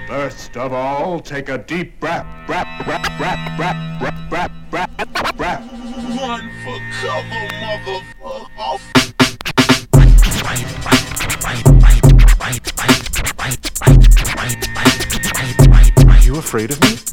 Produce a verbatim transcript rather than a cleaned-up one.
First of all, take a deep breath, breath, breath, breath, breath, breath, breath, breath, breath. Run for cover, motherfucker. Are you afraid of me?